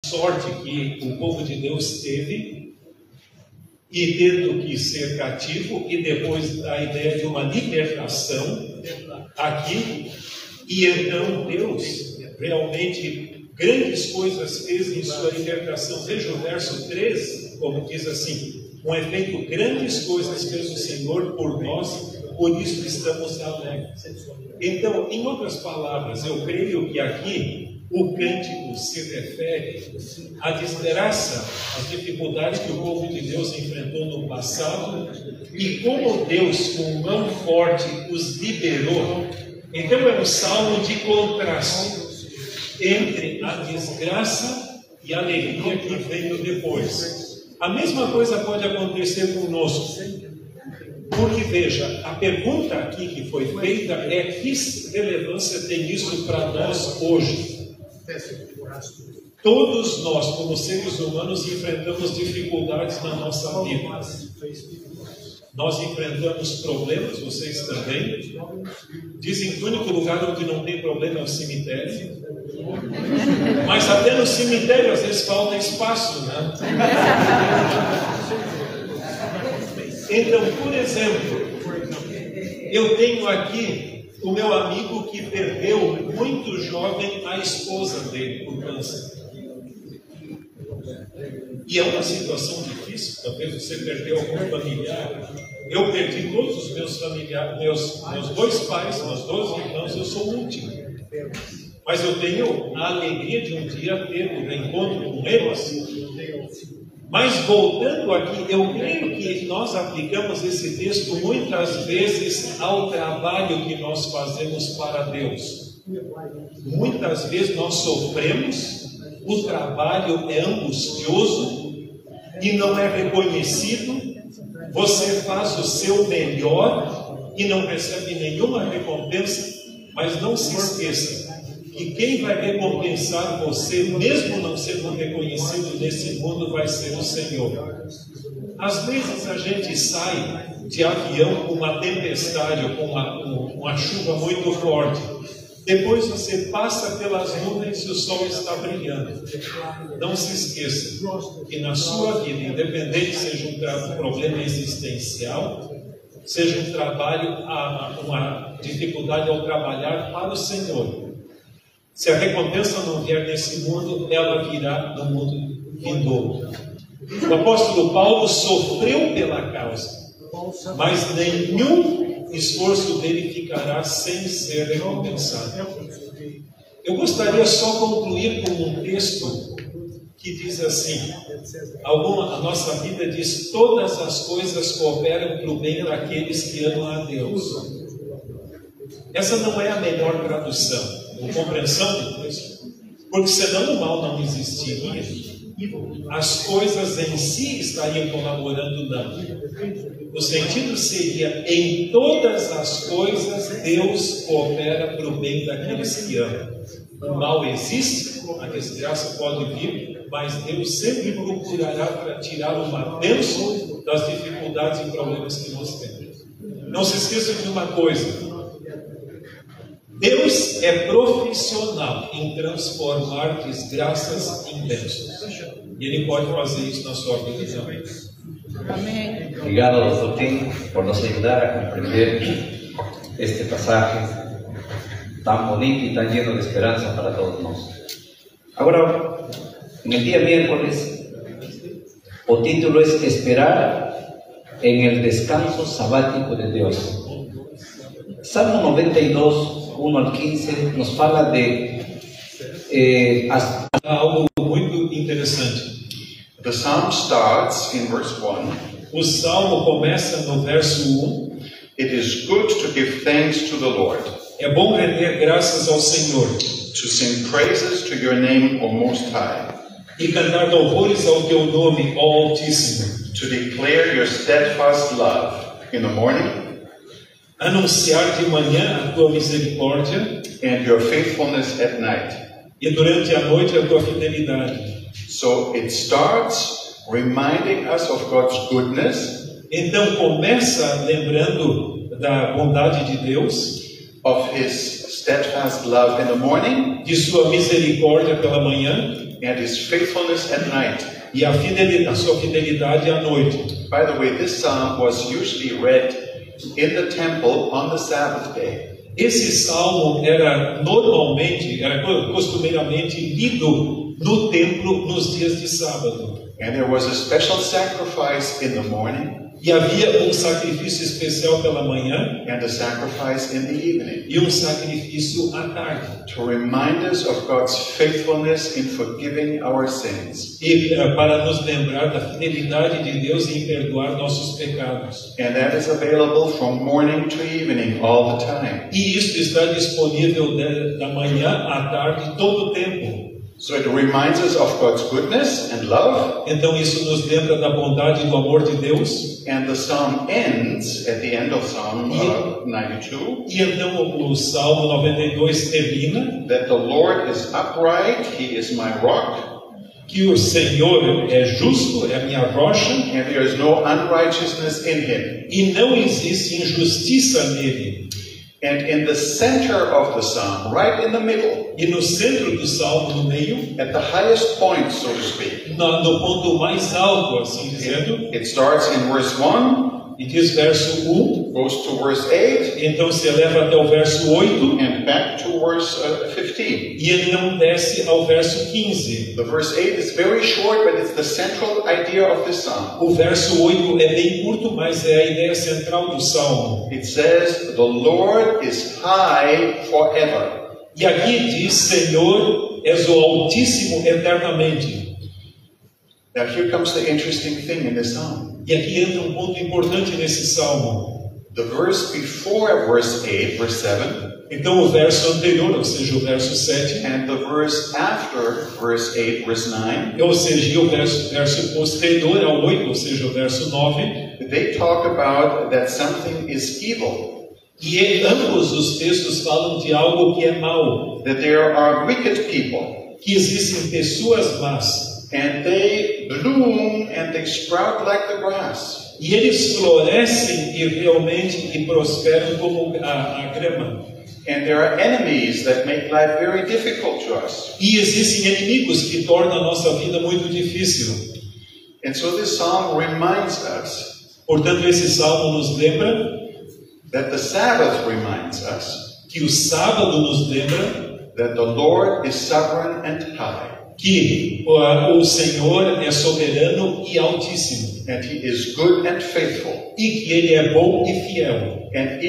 sorte que o povo de Deus teve, e tendo que ser cativo, e depois a ideia de uma libertação aqui, e então Deus realmente grandes coisas fez em sua libertação. Veja o verso 13, como diz assim: com efeito, grandes coisas fez o Senhor por nós, por isso estamos alegres. Então, em outras palavras, eu creio que aqui o cântico se refere à desgraça, às dificuldades que o povo de Deus enfrentou no passado e como Deus, com mão forte, os liberou. Então é um salmo de contraste entre a desgraça e a alegria que veio depois. A mesma coisa pode acontecer conosco. Porque veja, a pergunta aqui que foi feita é: que relevância tem isso para nós hoje? Todos nós, como seres humanos, enfrentamos dificuldades na nossa vida. Nós enfrentamos problemas, vocês também. Dizem que o único lugar onde não tem problema é o cemitério. Mas até no cemitério às vezes falta espaço, né? Então, por exemplo, eu tenho aqui o meu amigo que perdeu muito jovem a esposa dele por câncer. E é uma situação difícil. Talvez você perdeu algum familiar. Eu perdi todos os meus familiares, meus dois pais, meus 12 irmãos, eu sou o último. Mas eu tenho a alegria de um dia ter um reencontro com eles. Mas voltando aqui, eu creio que nós aplicamos esse texto muitas vezes ao trabalho que nós fazemos para Deus. Muitas vezes nós sofremos, o trabalho é angustioso e não é reconhecido. Você faz o seu melhor e não recebe nenhuma recompensa, mas não se esqueça que quem vai recompensar você, mesmo não sendo reconhecido nesse mundo, vai ser o Senhor. Às vezes a gente sai de avião com uma tempestade, com uma chuva muito forte. Depois você passa pelas nuvens e o sol está brilhando. Não se esqueça que na sua vida, independente seja um problema existencial, seja um trabalho, uma dificuldade ao trabalhar para o Senhor, se a recompensa não vier nesse mundo, ela virá no mundo vindouro. O apóstolo Paulo sofreu pela causa, mas nenhum esforço dele ficará sem ser recompensado. Eu gostaria só de concluir com um texto que diz assim: a nossa Bíblia diz: todas as coisas cooperam para o bem daqueles que amam a Deus. Essa não é a melhor tradução, ou compreensão do texto, porque senão o mal não existiria. As coisas em si estariam colaborando, não. O sentido seria: em todas as coisas Deus coopera para o bem daqueles que amam. O mal existe, a desgraça pode vir, mas Deus sempre procurará para tirar uma bênção das dificuldades e problemas que nós temos. Não se esqueça de uma coisa: Deus é profissional em transformar desgraças em bênçãos. E Ele pode fazer isso na sua vida também. Amém. Obrigado, Dr. Tim, por nos ayudar a comprender este pasaje tan bonito y tan lleno de esperanza para todos nosotros. Ahora, en el día miércoles, el título es Esperar en el descanso sabático de Dios. Salmo 92, 1 al 15, nos fala de algo muito interessante. The psalm starts in verse 1. O salmo começa no verso 1. It is good to give thanks to the Lord. É bom render graças ao Senhor. To sing praises to your name, O Most High. E cantar louvores ao teu nome, ó Altíssimo. To declare your steadfast love in the morning. Anunciar de manhã a tua misericórdia. And your faithfulness at night. E durante a noite a tua fidelidade. So it starts reminding us of God's goodness. Então começa lembrando da bondade de Deus. Of His steadfast love in the morning. De sua misericórdia pela manhã. and his faithfulness at night. e a sua fidelidade à noite. By the way, this psalm was usually read in the temple on the Sabbath day. Esse salmo era costumeiramente lido no templo nos dias de sábado. And there was a special sacrifice in the morning E havia um sacrifício especial pela manhã and a sacrifice in the evening e um sacrifício à tarde. to remind us of God's faithfulness in forgiving our sins. E para nos lembrar da fidelidade de Deus em perdoar nossos pecados. And that is available from morning to evening all the time. E isso está disponível da manhã à tarde todo o tempo. So it reminds us of God's goodness and love. Então isso nos lembra da bondade e do amor de Deus. And the psalm ends at the end of Psalm 92. E então o Salmo 92 termina That the Lord is upright, He is my rock, que o Senhor é justo, é a minha rocha, and there is no unrighteousness in Him. e não existe injustiça nele. And in the center of the psalm, right in the middle, E no centro do Salmo, no meio, at the highest point, so to speak, no ponto mais alto, assim dizendo, it starts in verse 1, e diz verso 1, goes to verse 8, então se eleva até o verso 8, and back to verse 15. e ele não desce ao verso 15. The verse 8 is very short, but it's the central idea of this psalm. O verso 8 é bem curto, mas é a ideia central do Salmo. It says, the Lord is high forever. E aqui diz, Senhor, és o Altíssimo eternamente. Now here comes the interesting thing in this psalm. E aqui entra um ponto importante nesse Salmo. The verse before verse 8, verse 7, Então o verso anterior, ou seja, o verso 7, and the verse after verse 8, verse 9, ou seja, o verso posterior ao 8, ou seja, o verso 9, they talk about that something is evil, e ambos os textos falam de algo que é mau, that there are wicked people, que existem pessoas más, and they bloom and they sprout like the grass. e eles florescem e realmente e prosperam como a grama. And there are enemies that make life very difficult to us. E existem inimigos que tornam a nossa vida muito difícil. And so this psalm reminds us Portanto, esse salmo nos lembra that the Sabbath reminds us que o sábado nos lembra that the Lord is sovereign and high, que o Senhor é soberano e altíssimo, and He is good and faithful. e que Ele é bom e fiel. And